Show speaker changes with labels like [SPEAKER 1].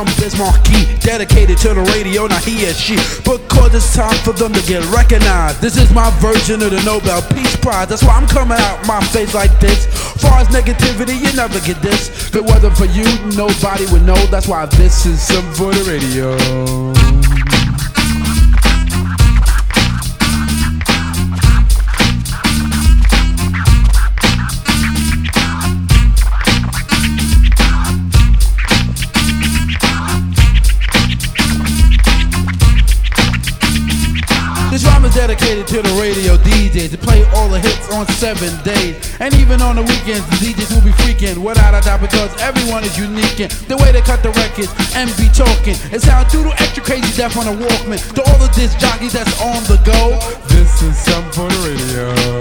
[SPEAKER 1] from Biz Marquee, dedicated to the radio, not he or she, because it's time for them to get recognized. This is my version of the Nobel Peace Prize. That's why I'm coming out my face like this. Far as negativity, you never get this. If it wasn't for you, nobody would know. That's why this is something for the radio. This rhyme is dedicated to the radio DJs to play all the hits on 7 days. And even on the weekends, the DJs will be freaking without a doubt, because everyone is unique in the way they cut the records and be talking. It sounds doodle extra crazy deaf on a Walkman. To all the disc jockeys that's on the go, this is something for the radio.